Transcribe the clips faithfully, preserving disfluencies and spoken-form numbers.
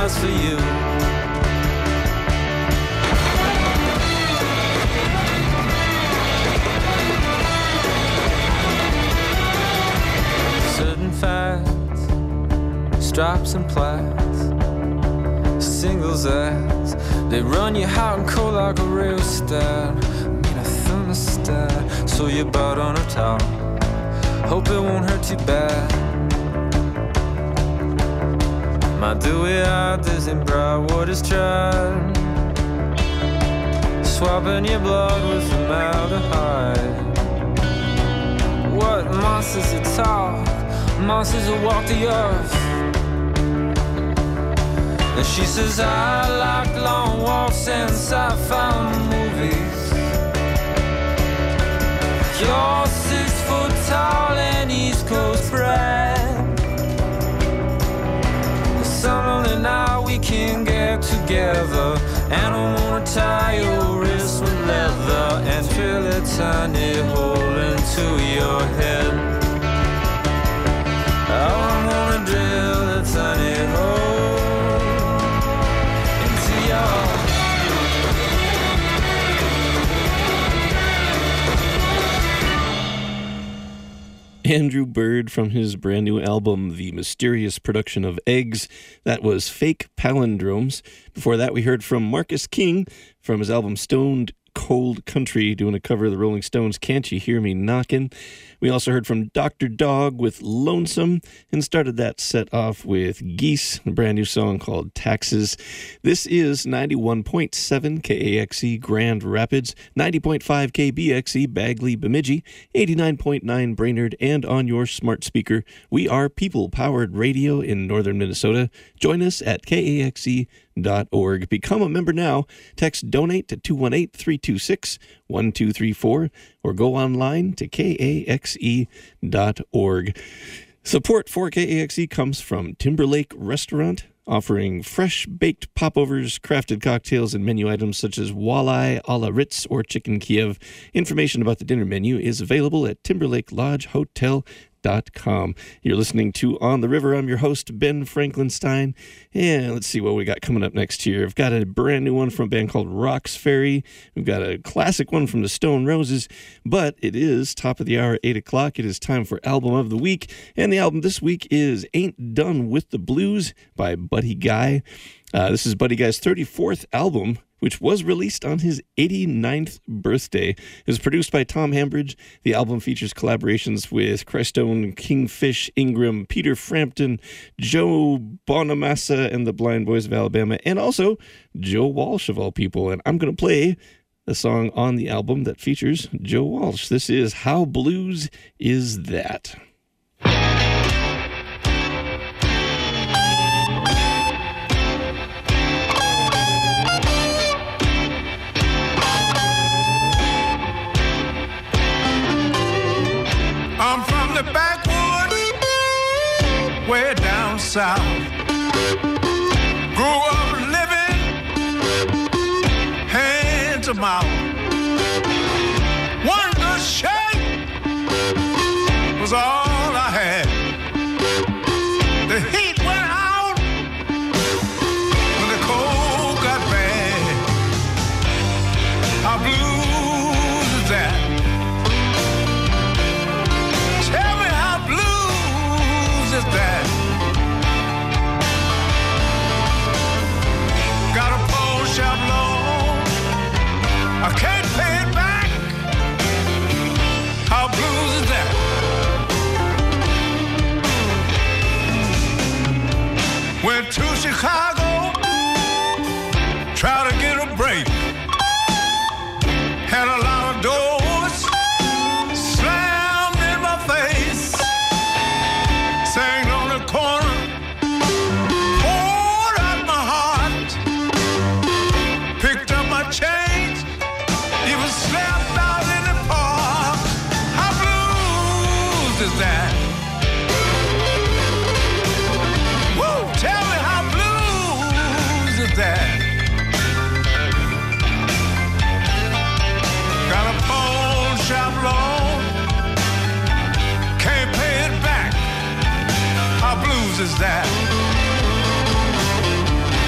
just for you. Certain fads, stripes and plaids, singles ads, they run you hot and cold like a rheostat. Need a thermostat, so you bought on a towel. Hope it won't hurt too bad. My dewy eyed isn't bright, what is tried? Swapping your blood with formaldehyde. What monsters that talk, monsters that walk the earth. And she says I like long walks and sci-fi movies. You're six foot tall and East Coast bred. The summer night we can get together, and I wanna tie your wrist with leather and drill a tiny hole into your head. I wanna drill a tiny hole into your Andrew Bird from his brand new album, The Mysterious Production of Eggs. That was Fake Palindromes. Before that, we heard from Marcus King from his album Stoned Cold Country, doing a cover of the Rolling Stones' Can't You Hear Me Knockin'. We also heard from Doctor Dog with Lonesome, and started that set off with Geese, a brand new song called Taxes. This is ninety-one point seven K A X E Grand Rapids, ninety point five K B X E Bagley Bemidji, eighty-nine point nine Brainerd, and on your smart speaker. We are people-powered radio in northern Minnesota. Join us at K A X E dot org. Become a member now. Text donate to two one eight, three two six, one two three four or go online to K A X E dot org. Support for K A X E comes from Timberlake Restaurant, offering fresh baked popovers, crafted cocktails, and menu items such as walleye a la Ritz or chicken Kiev. Information about the dinner menu is available at timberlake lodge hotel dot com. You're listening to On the River. I'm your host, Ben Franklinstein. And let's see what we got coming up next here. I've got a brand new one from a band called Rox Ferry. We've got a classic one from the Stone Roses. But it is top of the hour, eight o'clock. It is time for Album of the Week. And the album this week is Ain't Done with the Blues by Buddy Guy. Uh, this is Buddy Guy's thirty-fourth album, which was released on his eighty-ninth birthday. It was produced by Tom Hambridge. The album features collaborations with Crestone, Kingfish, Ingram, Peter Frampton, Joe Bonamassa, and the Blind Boys of Alabama, and also Joe Walsh, of all people. And I'm going to play a song on the album that features Joe Walsh. This is How Blues Is That? I'm from the backwoods, way down south. Grew up living hand to mouth. One good shake was all I had. The heat went out when the cold got bad. How blues is that? That got a pole shop loan, I can't pay it back. How blues is that? Went to Chicago, tried to get a break. Had a lot of doors slammed in my face. Sang on the corner, poured out my heart, picked up my change, even slept out in the park. How blues is that? Woo! Tell me how blues is that? Got a pawn shop loan, can't pay it back. How blues is that?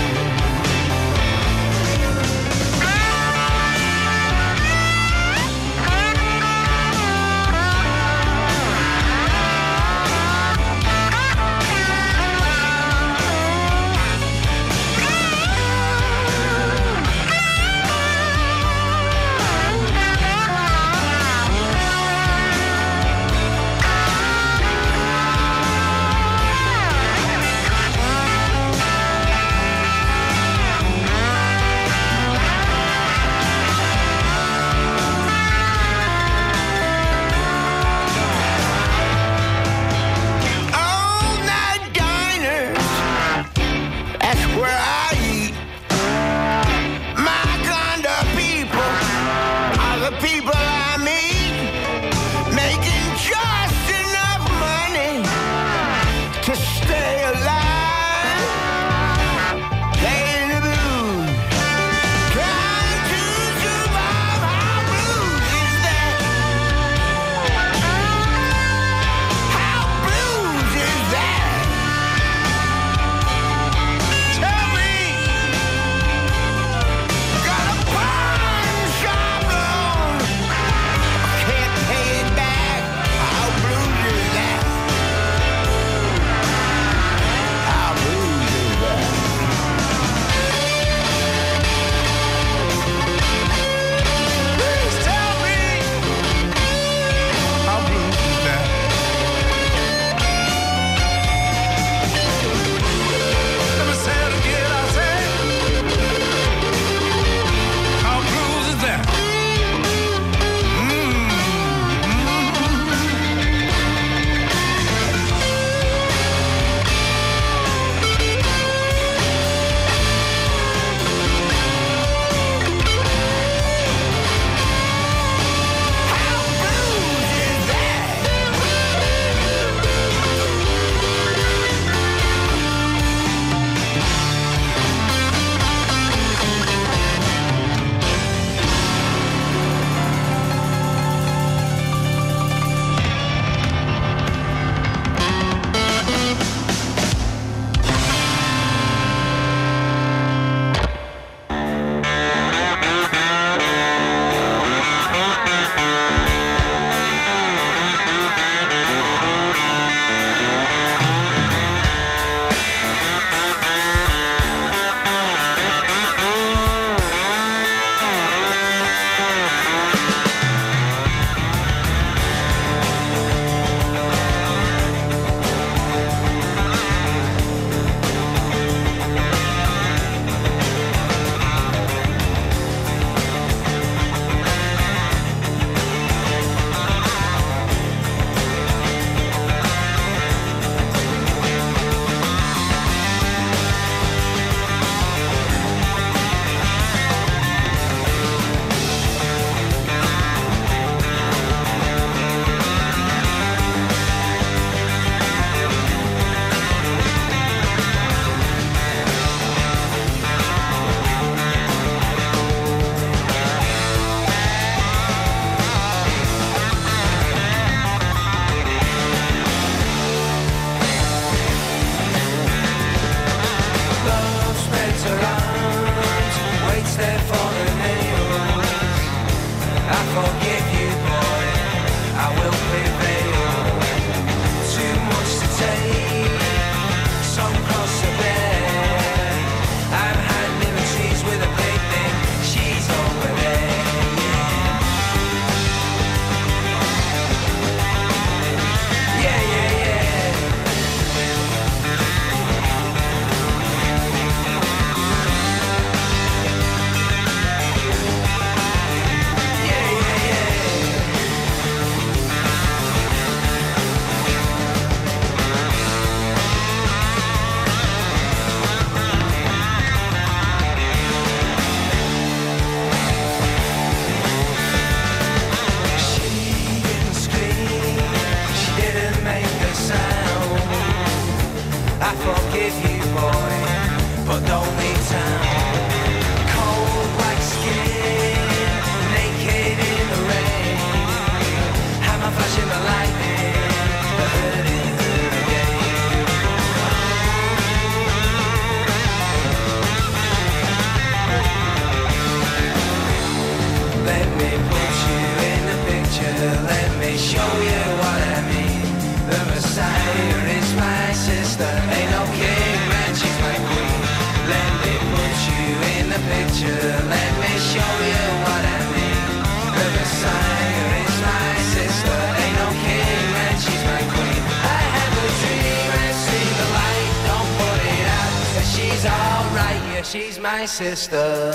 she's my sister.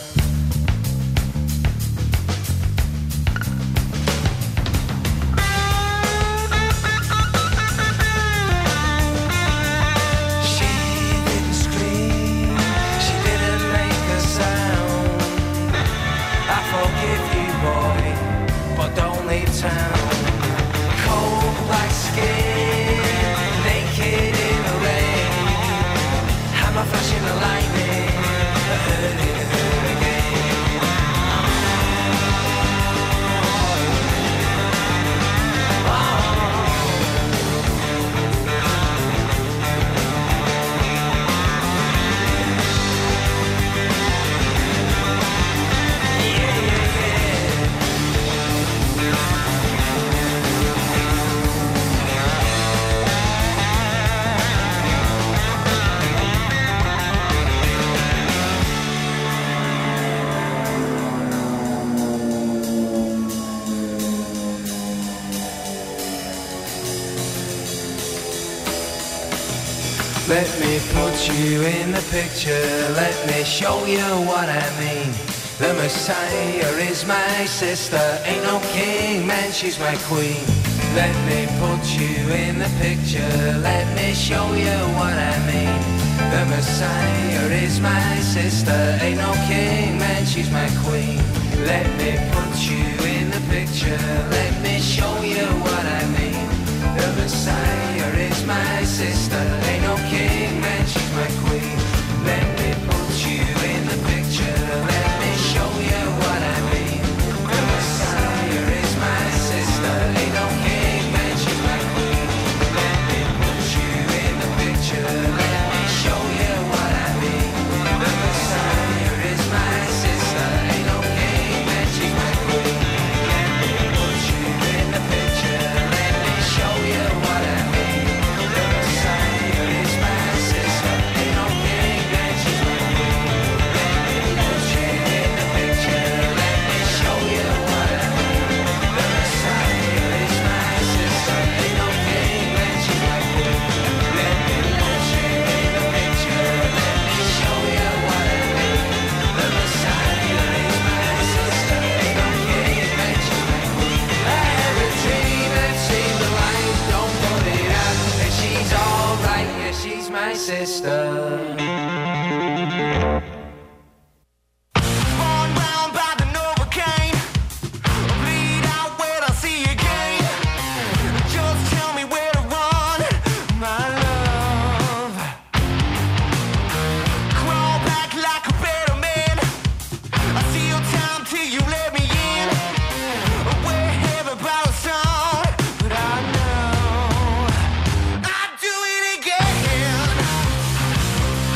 Let me put you in the picture, let me show you what I mean. The Messiah is my sister, ain't no king, man, she's my queen. Let me put you in the picture, let me show you what I mean. The Messiah is my sister, ain't no king, man, she's my queen. Let me put you in the picture, let me show you what I mean. The Messiah is my sister, ain't no king, man, she's my queen. Let me put you in the picture, let me show you what I mean. The Messiah is my sister, ain't no king, man, she's my queen. Let me put you in the picture, let me show you what I mean. The Messiah is my sister, ain't no king, man, she's my queen. Let me put you in the picture, let me show you what I mean. The Messiah is my sister, ain't no king, man, she's my queen. Let me put you in the picture, let me show you what I mean. The Messiah is my sister, ain't no king, man, she's my queen. Let me put you in the picture, let me show you what I mean. The Messiah is my sister, ain't no king, man, she's my queen. I have a dream and seen the light, don't put it out, and she's alright, yeah, she's my sister. Born round by the Novocaine, bleed out when I see you again. Just tell me where to run, my love. Crawl back like a better man. I see your time till you let me in. We're heavy by the sun, but I know I'd do it again.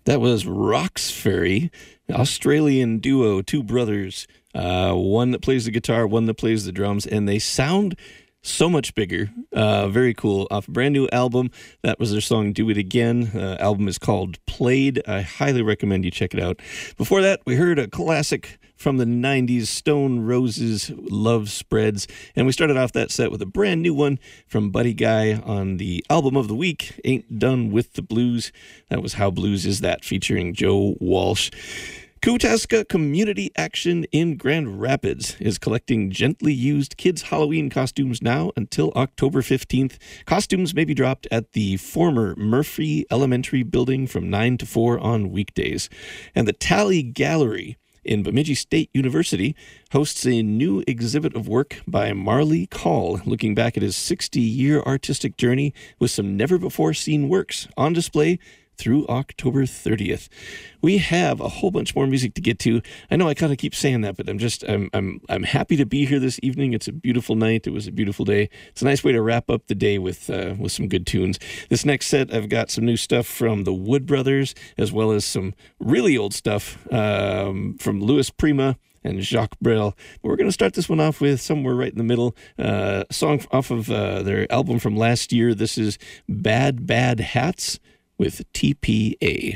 That was Rocks Ferry, Australian duo, two brothers, uh, one that plays the guitar, one that plays the drums, and they sound so much bigger. Uh, very cool. Off a brand new album. That was their song Do It Again. Uh, album is called Played. I highly recommend you check it out. Before that, we heard a classic from the nineties, Stone Roses, Love Spreads. And we started off that set with a brand new one from Buddy Guy on the album of the week, Ain't Done With the Blues. That was How Blues Is That, featuring Joe Walsh. Kootaska Community Action in Grand Rapids is collecting gently used kids' Halloween costumes now until October fifteenth. Costumes may be dropped at the former Murphy Elementary building from nine to four on weekdays. And the Tally Gallery in Bemidji State University hosts a new exhibit of work by Marley Call, looking back at his sixty-year artistic journey with some never-before-seen works on display through October thirtieth. We have a whole bunch more music to get to. I know I kind of keep saying that, but I'm just I'm I'm I'm happy to be here this evening. It's a beautiful night. It was a beautiful day. It's a nice way to wrap up the day with uh, with some good tunes. This next set, I've got some new stuff from the Wood Brothers, as well as some really old stuff um, from Louis Prima and Jacques Brel. But we're going to start this one off with somewhere right in the middle. Uh, a song off of uh, their album from last year. This is Bad Bad Hats with T P A.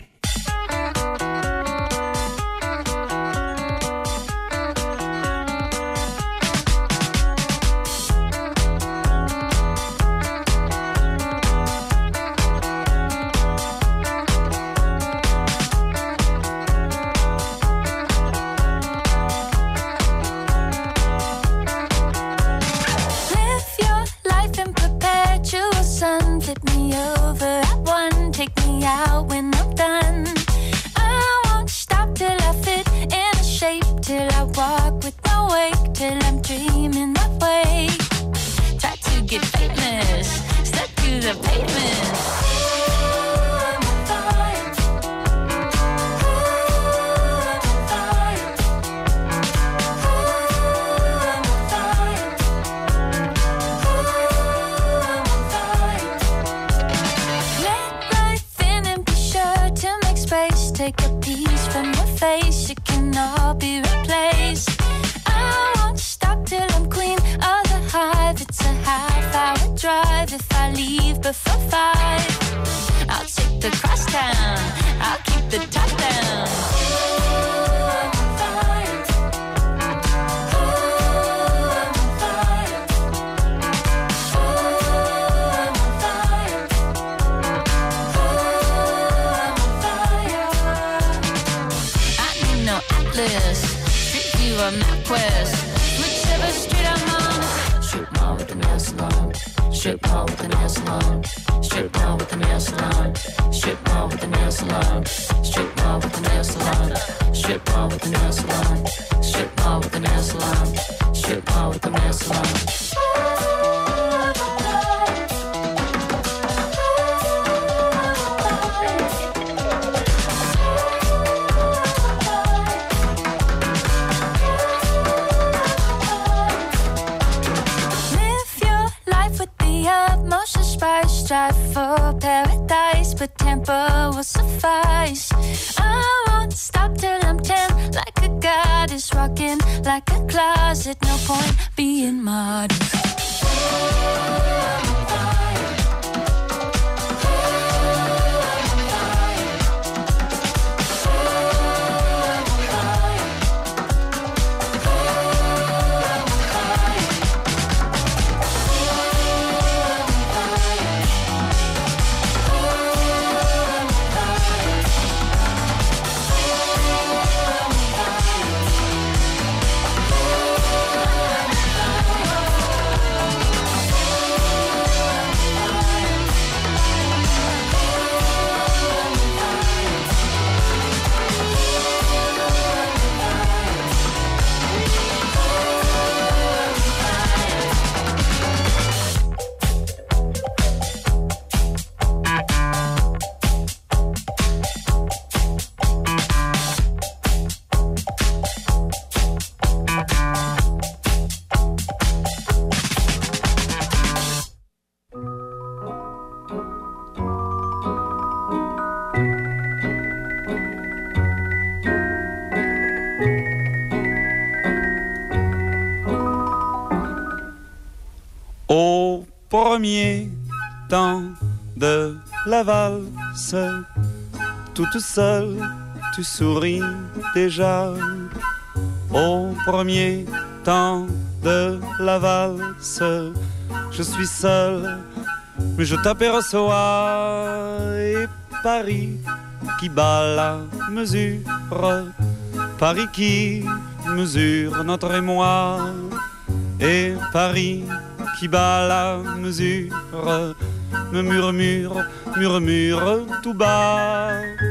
premier temps de la valse, toute seule, tu souris déjà. Au premier temps de la valse, je suis seul, mais je t'aperçois. Et Paris qui bat la mesure, Paris qui mesure notre émoi. Et Paris qui bat la mesure me murmure, murmure tout bas.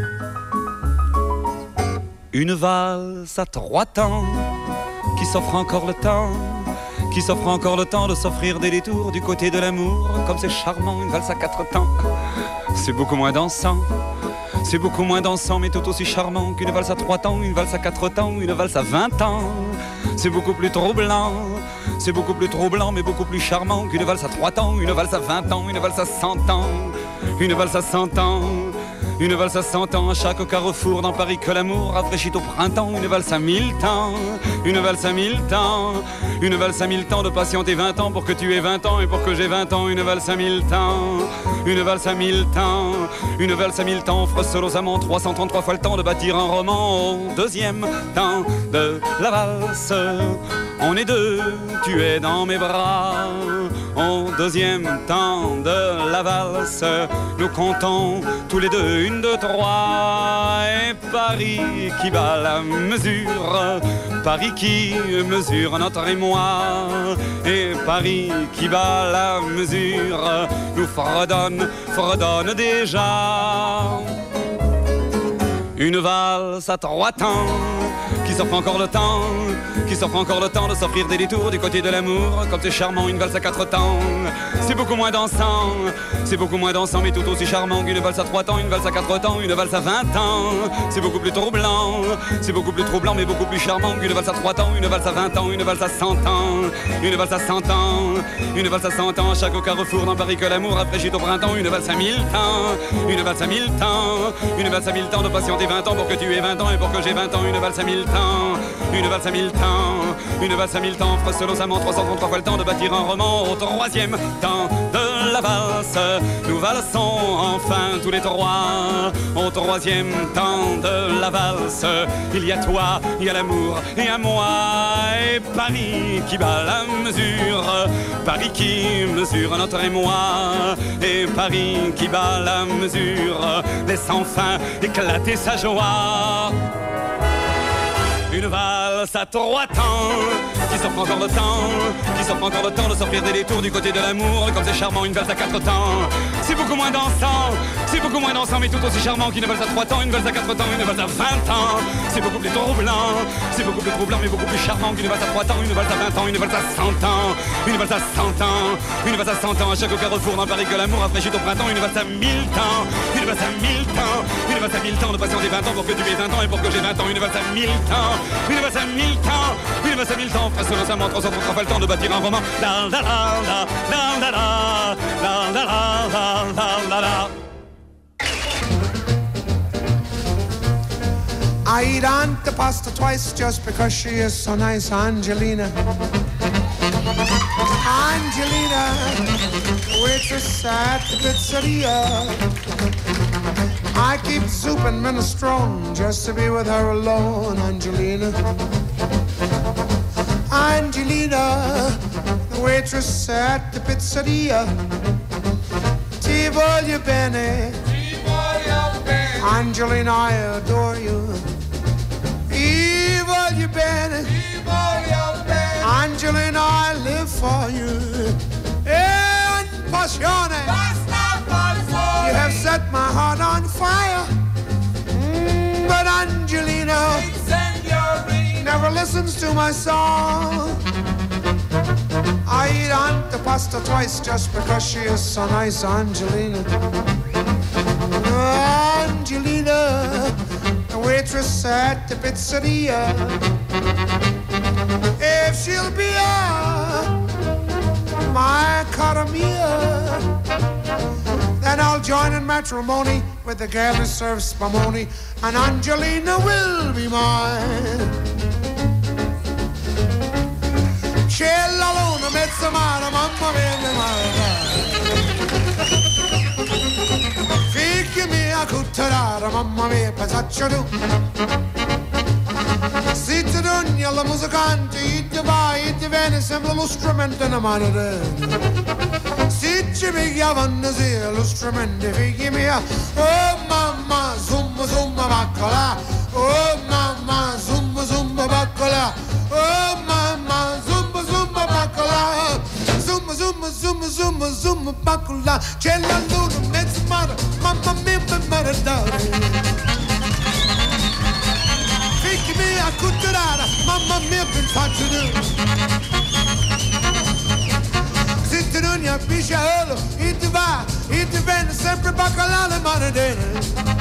Une valse à trois temps qui s'offre encore le temps, qui s'offre encore le temps de s'offrir des détours du côté de l'amour. Comme c'est charmant, une valse à quatre temps, c'est beaucoup moins dansant. C'est beaucoup moins dansant mais tout aussi charmant qu'une valse à trois temps, une valse à quatre temps, une valse à vingt ans. C'est beaucoup plus troublant, c'est beaucoup plus troublant mais beaucoup plus charmant qu'une valse à trois temps, une valse à vingt ans, une valse à cent ans, une valse à cent ans. Une valse à cent ans à chaque carrefour dans Paris que l'amour rafraîchit au printemps. Une valse à mille temps, une valse à mille temps, une valse à mille temps de patienter vingt ans pour que tu aies vingt ans et pour que j'ai vingt ans. Une valse à mille temps, une valse à mille temps, une valse à mille temps offre seul aux amants trois cent trente-trois fois le temps de bâtir un roman. Au deuxième temps de la valse, on est deux, tu es dans mes bras. Au deuxième temps de la valse, nous comptons tous les deux une, deux, trois. Et Paris qui bat la mesure, Paris qui mesure notre émoi. Et Paris qui bat la mesure nous fredonne, fredonne déjà. Une valse à trois temps qui s'offre encore le temps, qui s'offre encore le temps de s'offrir des détours du côté de l'amour. Comme c'est charmant, une valse à quatre temps, c'est beaucoup moins dansant, c'est beaucoup moins dansant mais tout aussi charmant qu'une valse à trois temps, une valse à quatre temps, une valse à vingt ans. C'est beaucoup plus troublant, c'est beaucoup plus troublant mais beaucoup plus charmant qu'une valse à trois temps, une valse à vingt ans, une valse à cent ans, une valse à cent ans, une valse à cent ans à chaque carrefour dans Paris que l'amour rafraîchit au printemps. Une valse à mille temps, une valse à mille temps, une valse à mille temps de patienter vingt ans pour que tu aies vingt ans et pour que j'ai vingt ans. Une valse à mille temps, une valse à mille temps, une valse à mille temps offre seul aux amants trois cent trente-trois fois le temps de bâtir un roman. Au troisième temps de la valse, nous valsons enfin tous les trois. Au troisième temps de la valse, il y a toi, il y a l'amour et à moi. Et Paris qui bat la mesure, Paris qui mesure notre émoi. Et Paris qui bat la mesure laisse enfin éclater sa joie. Une valse à trois temps qui s'offre encore le temps, qui s'offre encore le temps de s'offrir des détours du côté de l'amour. Comme c'est charmant, une valse à quatre temps, c'est beaucoup moins dansant, c'est beaucoup moins dansant mais tout aussi charmant qu'une valse à trois temps, une valse à quatre temps, une valse à vingt ans. C'est beaucoup plus troublant, c'est beaucoup plus troublant mais beaucoup plus charmant qu'une valse à trois temps, une valse à vingt ans, une valse à cent ans, une valse à cent ans, une valse à cent ans à chaque carrefour dans Paris que l'amour rafraîchit au printemps. Une valse à mille temps, une valse à mille temps, une valse à mille temps de patienter vingt ans pour que tu aies vingt ans et pour que j'ai vingt ans. Une valse à mille temps, une valse à mille temps, une valse à mille temps, presque nos amants, trois cent trente-trois fois le temps de bâtir un roman. La la la la la la la la la la la la la. I eat antipasta twice just because she is so nice, Angelina. Angelina, waitress at the pizzeria. I keep soup and minestrone just to be with her alone, Angelina. Angelina, the waitress at the pizzeria. Ti voglio bene, ti voglio bene. Angelina, I adore you. Ti voglio bene, ti voglio bene. Angelina, I live for you. E passione, basta passione. You have set my heart on fire. Mm, but Angelina never listens to my song. I eat antipasta twice just because she is so nice, Angelina. Angelina, the waitress at the pizzeria. If she'll be a my cara mia, then I'll join in matrimony with the girl who serves spumoni, and Angelina will be mine. C'è la luna, mezza mano, mamma mia, mia, mia. tutturare, mamma mia, pensaccio tu. Se ti dogni alla musicante, e ti vai e ti viene sempre lo strumento in mano te. Se ci pigliavano sì, lo strumento, figli mia, oh mamma, zumba zumba baccola, oh mamma, zumba zumba baccola, oh mamma, zumba zumba baccola, zumba zumba zumba zumba zumba baccola, c'è la luna mezzo mare, mamma mia, mi maradare. Figli mia, culturale, mamma mia, pensaccio tu. Se ti non è pisciolo, e ti va, e ti viene sempre baccalà le manadene.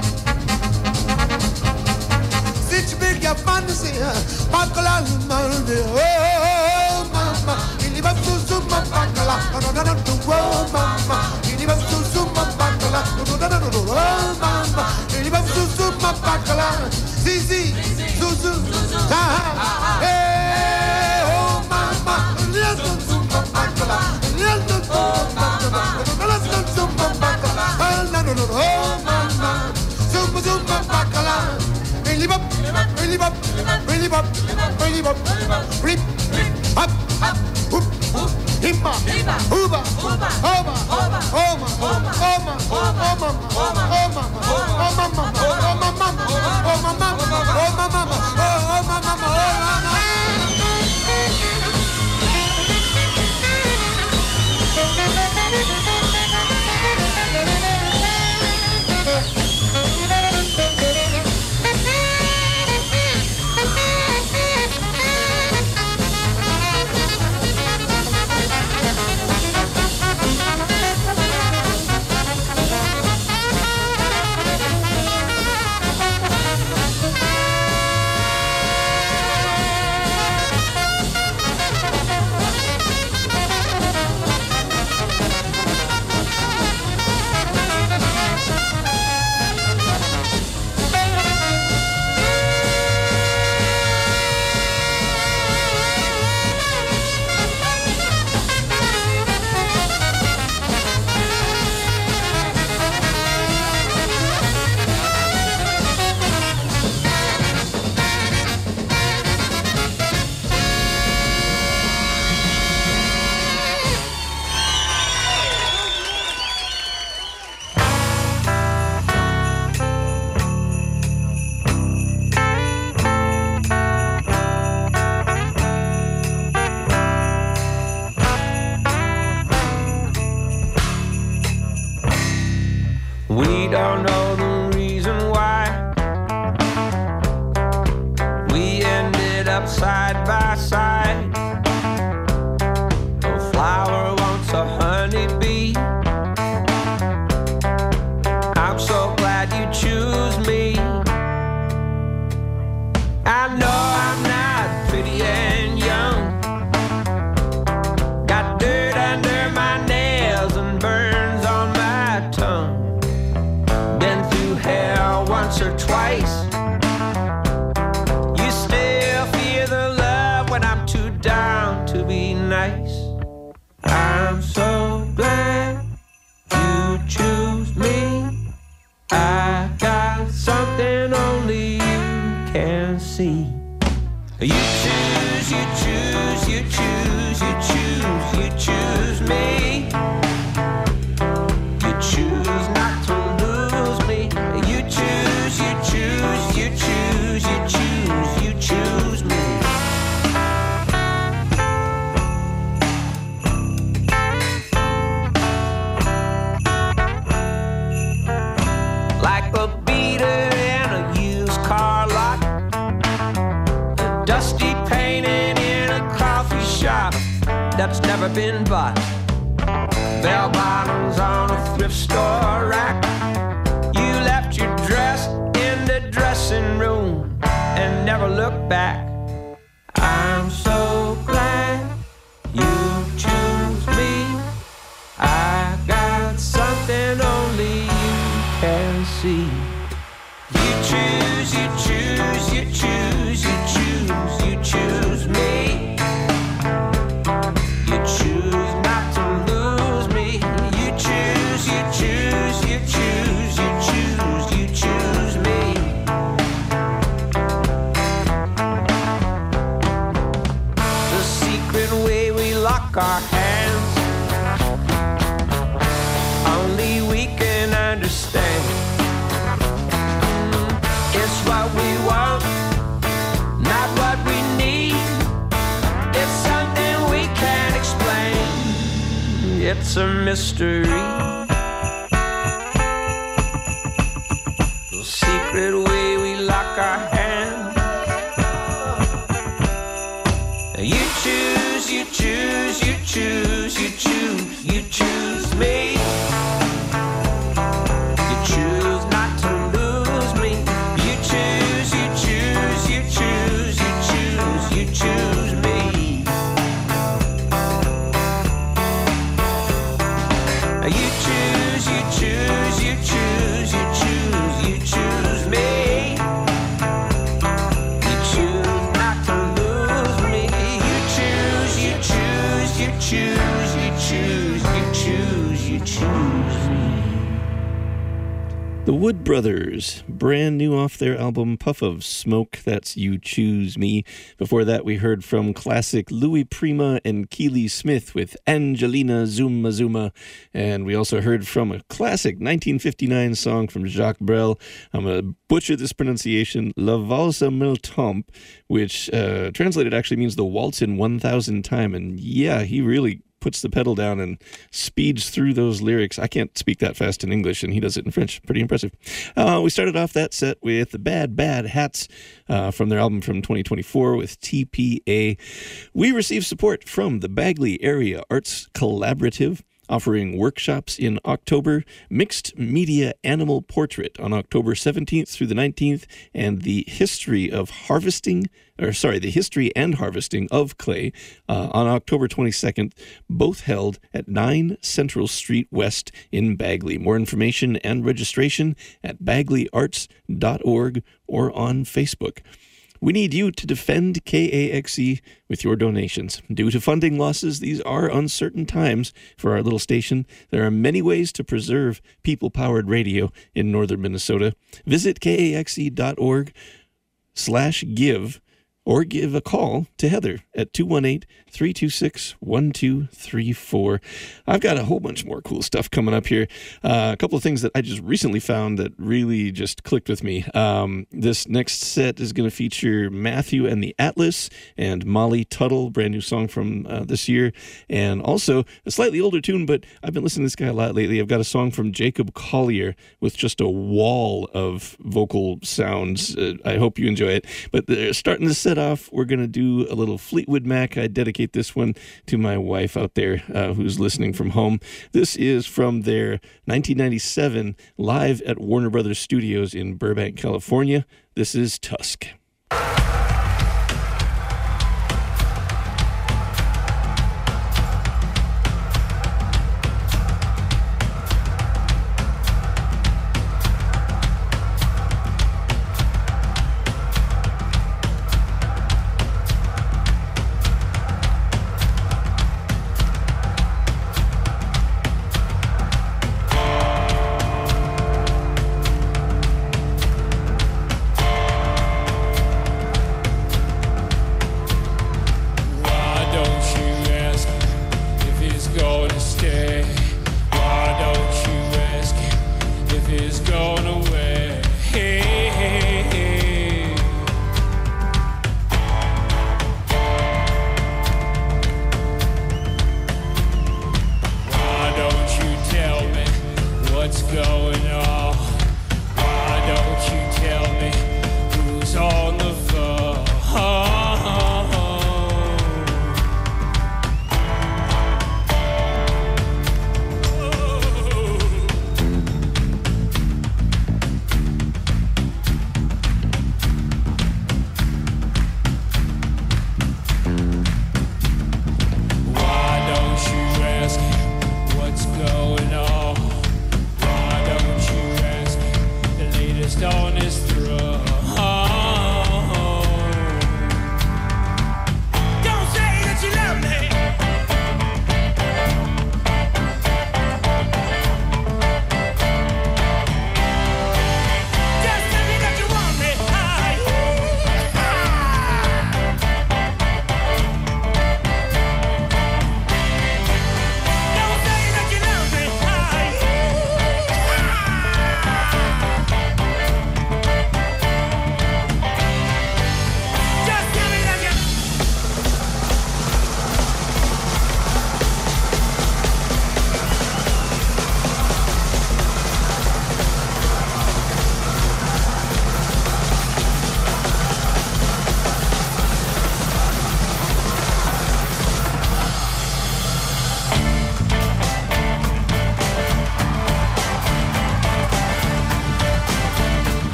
Se ci piglia fantasia, baccalà le manadene. Oh, mamma, e li va su su ma baccalà, no no no no, oh mamma, e li va su su ma baccalà, no no no no, oh mamma, e li va su su ma baccalà. Sì sì, su su, ah, eh, oh mamma, listen to my baccalà. Listen to my baccalà, listen to my baccalà, oh no no no, oh mamma, zumba zumba baccalà, really bop, really bop, really bop, really bop, rip, hop, hoop, himba, hooba, hoba, hoba, homa, homa, homa, homa, homa, homa, homa, oh mama, oh mama, oh mama, oh mama, oh mama, oh mama. We don't know the reason why we ended up side by side. A flower wants a honeybee. I'm so glad you choose me. I know I'm not pretty and young, got dirt under my nails and burns on my tongue. Been through hell once or twice. You still fear the love when I'm too down to be nice. I'm so glad you choose me. I got something only you can see. You choose, you choose, you choose, you choose, you choose me. You choose not to lose me. You choose, you choose, you choose, you choose, you choose me. Like a beater in a used car lot, a dusty painting in a coffee shop that's never been bought. Bell bottoms on a thrift store rack. You left your dress in the dressing room and never looked back. I'm so glad you choose me. I got something only you can see. You choose, you choose, you choose, you choose, you choose me. You choose not to lose me. You choose, you choose, you choose, you choose, you choose our hands. Only we can understand. It's what we want, not what we need. It's something we can't explain. It's a mystery. The secret way we lock our hands. You choose, you choose, you choose, you choose, you choose me. You choose not to lose me. You choose, you choose, you choose, you choose, you choose me. You choose, you choose, you choose, you choose, you choose me. You choose not to lose me. You choose, you choose, you choose, you choose, you choose, you choose me. The Wood Brothers, brand new off their album Puff of Smoke, that's You Choose Me. Before that, we heard from classic Louis Prima and Keely Smith with Angelina Zuma Zuma. And we also heard from a classic nineteen fifty-nine song from Jacques Brel. I'm going to butcher this pronunciation, La Valse Mille Temps, which uh, translated actually means the waltz in one thousand time. And yeah, he really puts the pedal down and speeds through those lyrics. I can't speak that fast in English, and he does it in French. Pretty impressive. Uh, we started off that set with the Bad Bad Hats uh, from their album from twenty twenty-four with T P A. We received support from the Bagley Area Arts Collaborative, offering workshops in October, Mixed Media Animal Portrait on October seventeenth through the nineteenth, and the history of harvesting, or sorry, the history and harvesting of clay uh, on October twenty-second, both held at nine Central Street West in Bagley. More information and registration at bagley arts dot org or on Facebook. We need you to defend K A X E with your donations. Due to funding losses, these are uncertain times for our little station. There are many ways to preserve people-powered radio in northern Minnesota. Visit K A X E dot org slash give or give a call to Heather at two one eight, three two six, one two three four. I've got a whole bunch more cool stuff coming up here. Uh, a couple of things that I just recently found that really just clicked with me. Um, this next set is going to feature Matthew and the Atlas and Molly Tuttle, brand new song from uh, this year, and also a slightly older tune, but I've been listening to this guy a lot lately. I've got a song from Jacob Collier with just a wall of vocal sounds. Uh, I hope you enjoy it. But they're starting to set off, we're going to do a little Fleetwood Mac. I dedicate this one to my wife out there uh, who's listening from home. This is from their nineteen ninety-seven live at Warner Brothers Studios in Burbank, California. This is Tusk. Thank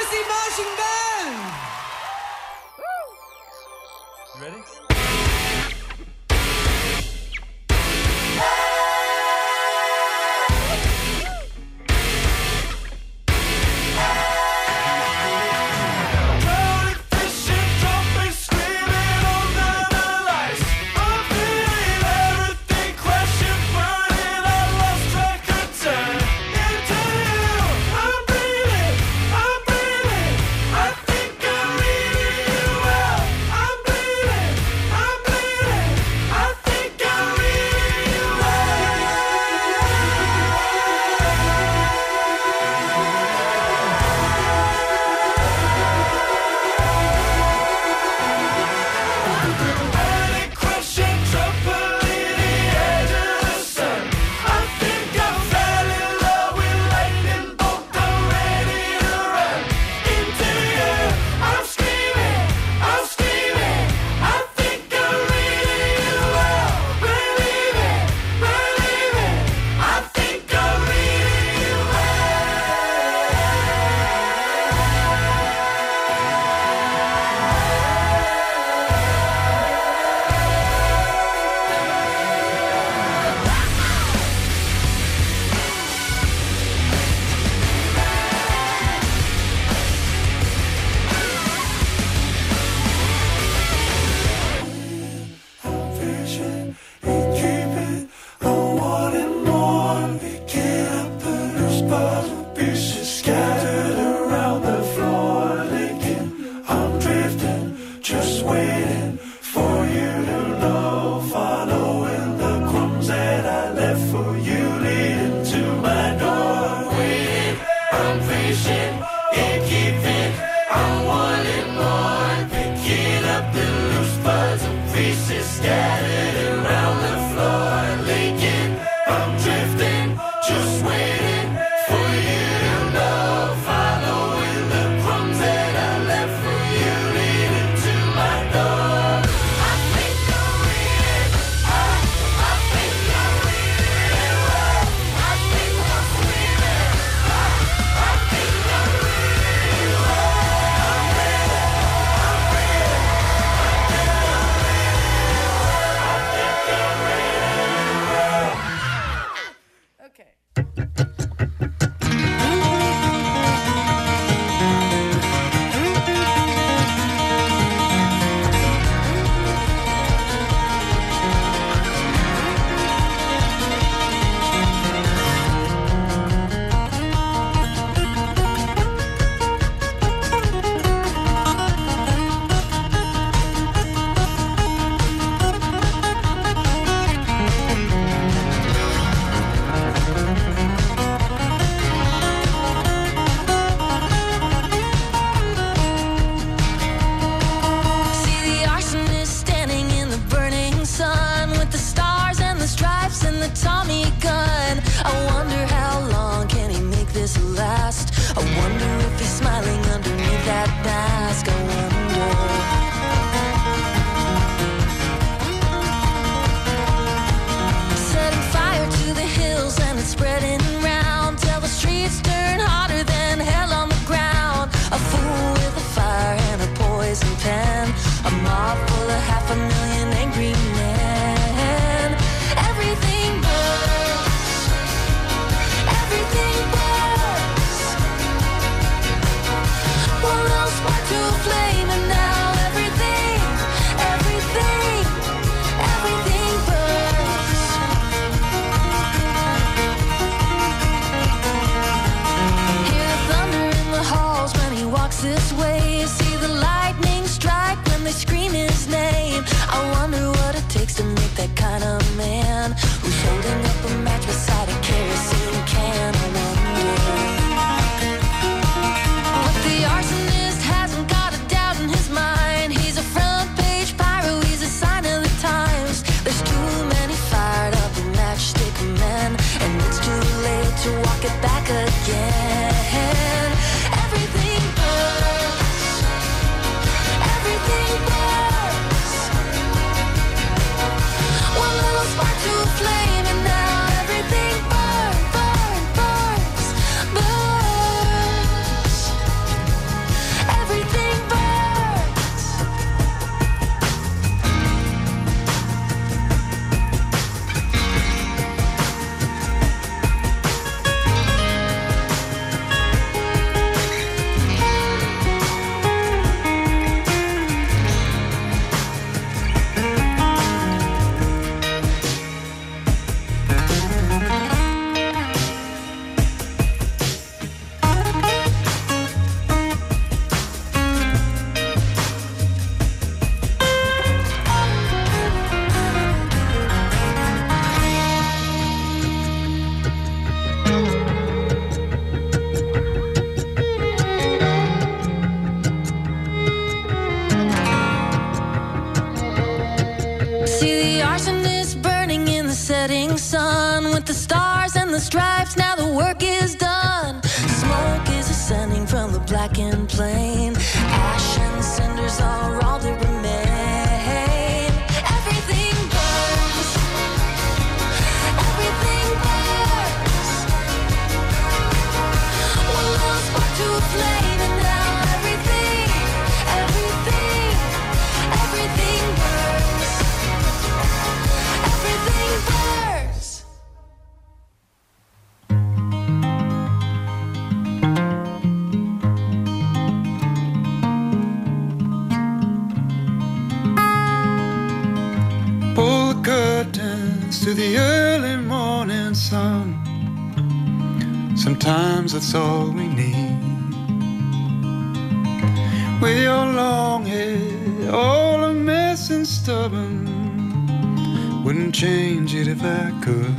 Jersey Marching Band. You ready? What else? to the early morning sun. Sometimes that's all we need. With your long hair, all a mess and stubborn, wouldn't change it if I could.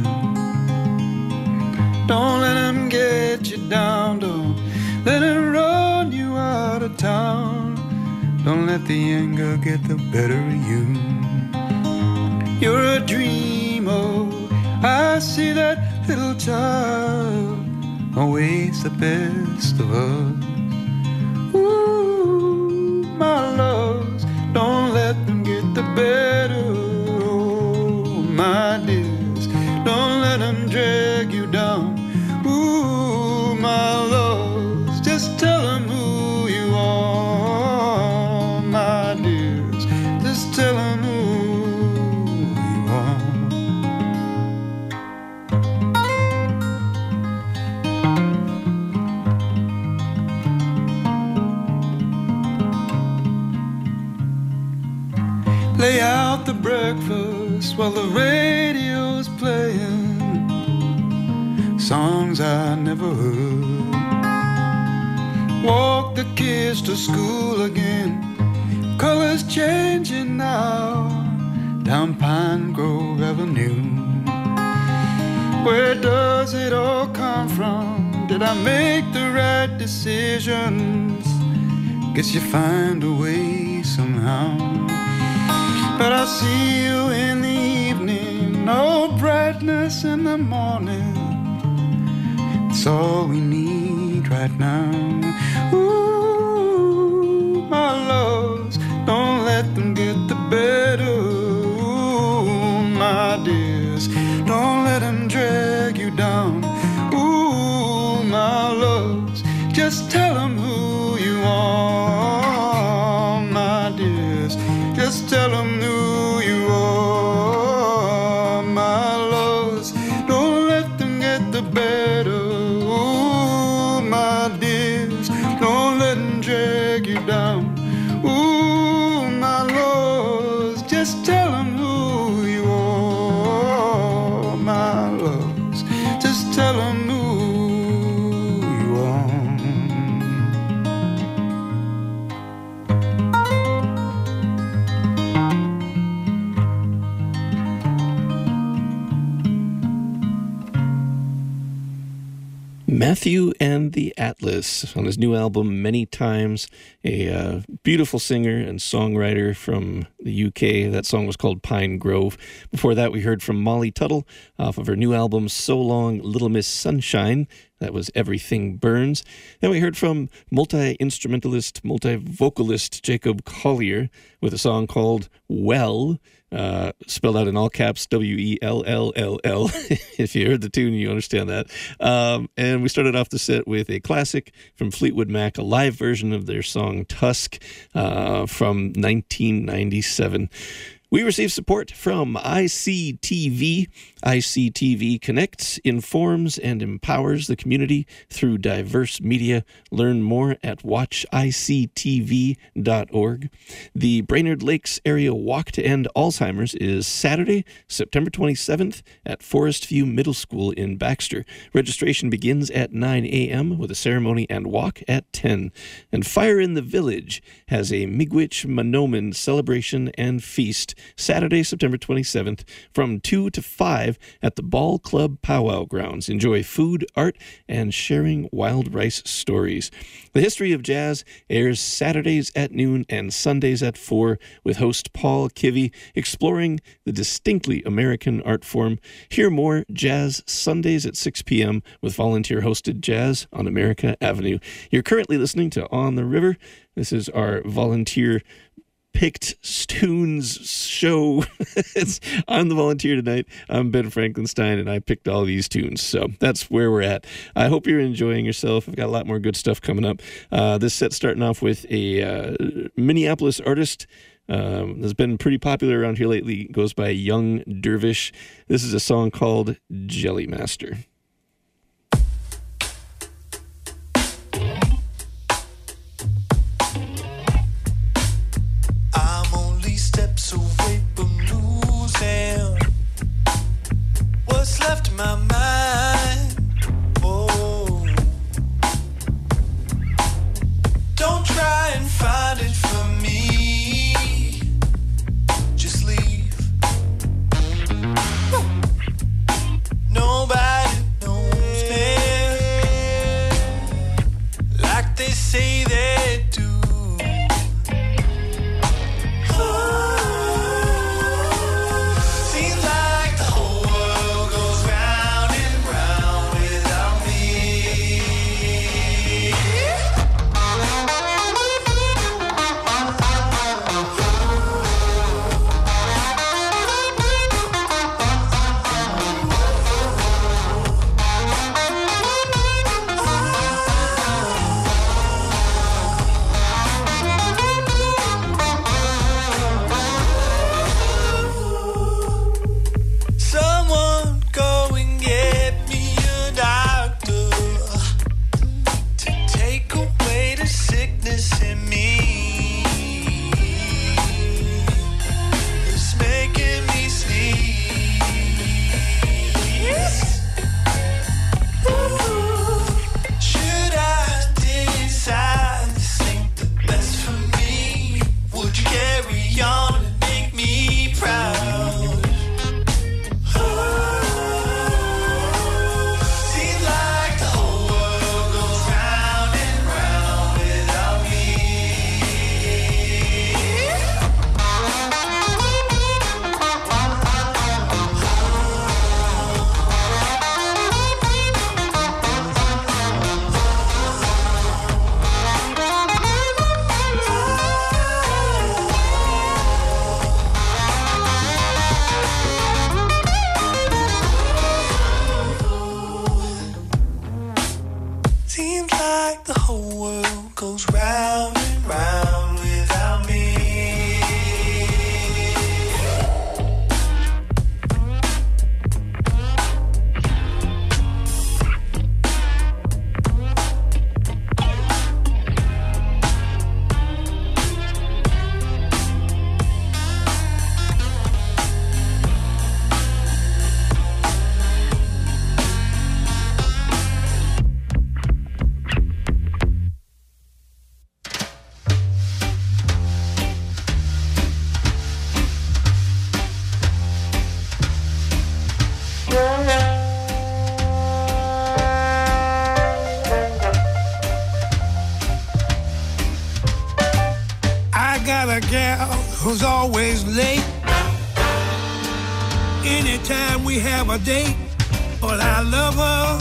Don't let them get you down, don't let them run you out of town. Don't let the anger get the better of you. You're a dreamer, I see that little child, always the best of us. Ooh, my loves, don't let them get the better. Oh, my dears, don't let them drag you down. Ooh, my loves, just tell them who you are. My dears, just tell them who you are. Lay out the breakfast while the radio's playing songs I never heard. Walk the kids to school again, colors changing now, down Pine Grove Avenue. Where does it all come from? Did I make the right decisions? Guess you find a way somehow. But I see you in the evening, no brightness in the morning. It's all we need right now. Ooh, my loves, don't let them get the better. Ooh, my dears, don't let them drag you down. Ooh, my loves, just tell them who you are. My dears, just tell them who you are. My loves, don't let them get the better. Ooh, my dears, don't let them drag you down. Ooh, my loves, just tell them who you are. My loves, just tell them who you are. Matthew and the Atlas on his new album Many Times, a uh, beautiful singer and songwriter from the U K. That song was called Pine Grove. Before that, we heard from Molly Tuttle off of her new album So Long Little Miss Sunshine. That was Everything Burns. Then we heard from multi-instrumentalist, multi-vocalist Jacob Collier with a song called Well, uh, spelled out in all caps, W E L L L L. If you heard the tune, you understand that. Um, and we started off the set with a classic from Fleetwood Mac, a live version of their song Tusk uh, from nineteen ninety-seven. We receive support from I C T V. I C T V connects, informs, and empowers the community through diverse media. Learn more at watch I C T V dot org. The Brainerd Lakes Area Walk to End Alzheimer's is Saturday, September twenty-seventh at Forest View Middle School in Baxter. Registration begins at nine a.m. with a ceremony and walk at ten. And Fire in the Village has a Miigwech Manoomin celebration and feast Saturday, September twenty-seventh from two to five at the Ball Club Powwow Grounds. Enjoy food, art, and sharing wild rice stories. The History of Jazz airs Saturdays at noon and Sundays at four with host Paul Kivy exploring the distinctly American art form. Hear more Jazz Sundays at six p.m. with volunteer-hosted Jazz on America Avenue. You're currently listening to On the River. This is our volunteer picked tunes show. It's, I'm the volunteer tonight. I'm Ben Frankenstein, and I picked all these tunes. So that's where we're at. I hope you're enjoying yourself. I've got a lot more good stuff coming up. Uh, this set starting off with a uh, Minneapolis artist um, that's been pretty popular around here lately. Goes by Young Dervish. This is a song called Jelly Master. Steps away from losing. Seems like the whole world goes round and round without me. Who's always late anytime we have a date, but I love her,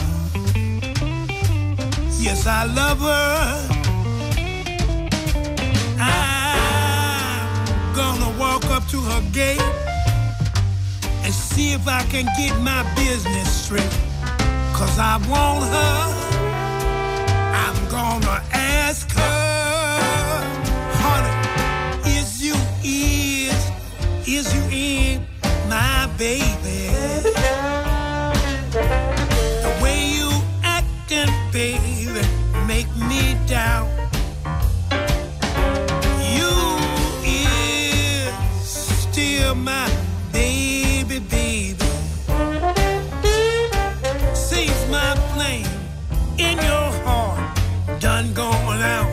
yes I love her. I'm gonna walk up to her gate and see if I can get my business straight, cause I want her. I'm gonna ask her, honey, Is, is you in my baby? The way you actin', baby, make me doubt. You is still my baby, baby. Seems my flame in your heart done going out.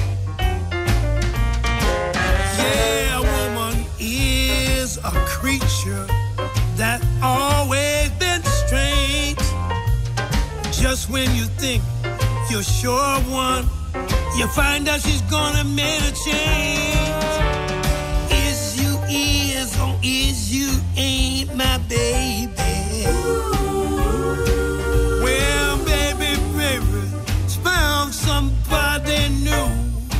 A creature that always been strange. Just when you think you're sure of one, you find out she's gonna make a change. Is you is or is you ain't my baby? Well, baby, baby, found somebody new.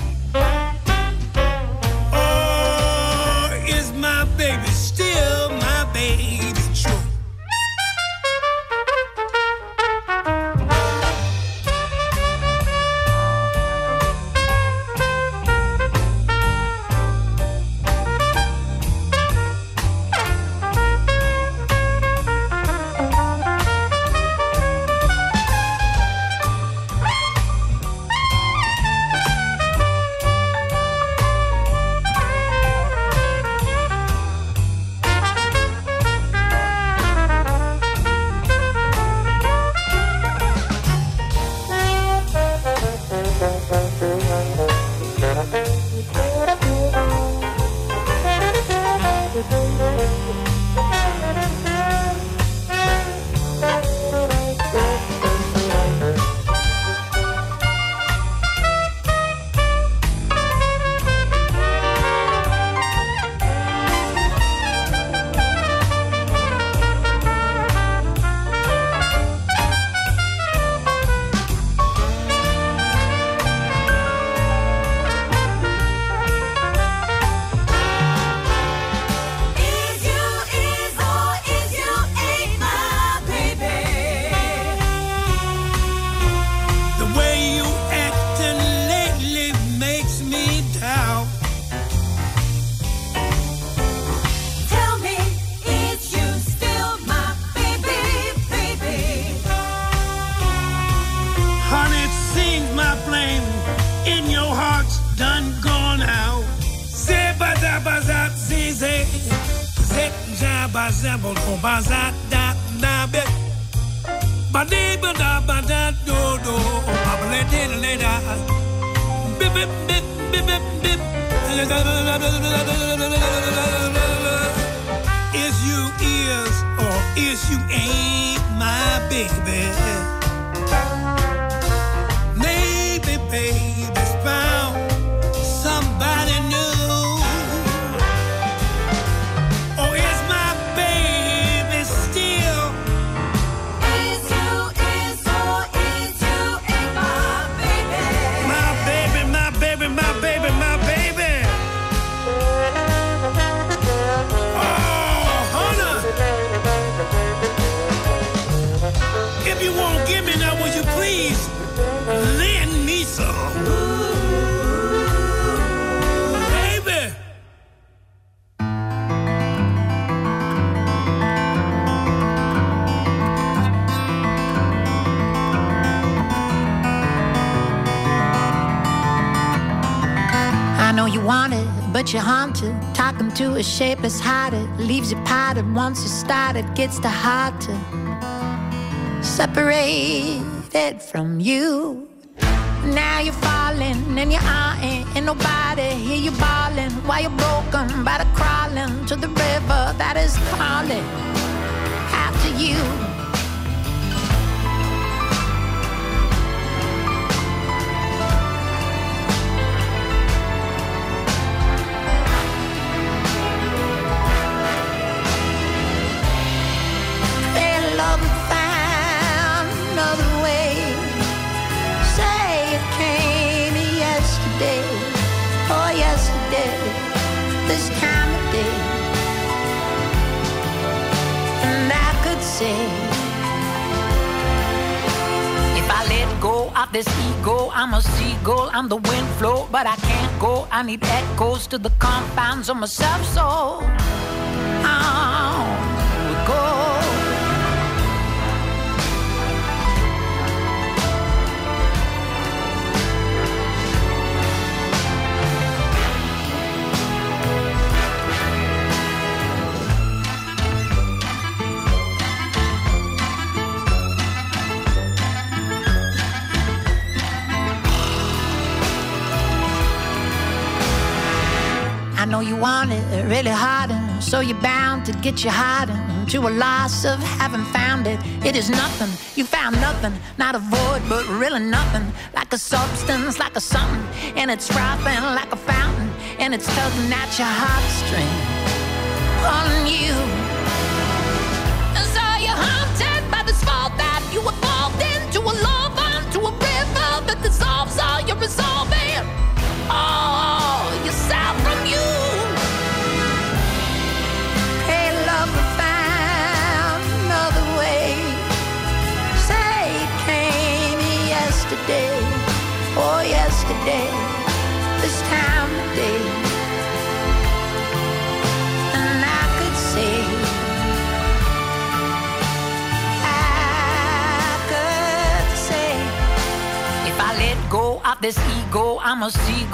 Baby, still my baby, true. Is you is or is you ain't my baby? Maybe baby's found somebody new. Or is my baby still? Is you is or is you ain't my baby? My baby, my baby, my baby, my baby. If you won't get wanted, but you're haunted. Talking to a shapeless hearted, leaves you potted. Once you started, gets the heart to separated from you. Now you're falling and you aren't, and nobody hear you bawling while you're broken by the crawling to the river that is calling after you. Love found another way. Say it came yesterday, oh yesterday, this time of day. And I could say, if I let go of this ego, I'm a seagull, I'm the wind flow, but I can't go. I need echoes to the confines of myself, so on we go. I know you want it really hard, and so you're bound to get your heart into a loss of having found it. It is nothing, you found nothing, not a void, but really nothing. Like a substance, like a something, and it's frothing like a fountain, and it's tugging at your heartstring, pulling you. And so you're haunted by this fault that you evolved into a love unto a river that dissolves all you're resolving. All yourself from you. Hey, love, we found another way. Say it came yesterday, oh yesterday, this time of day. And I could say, I could say, if I let go of this ego, I'm a seagull.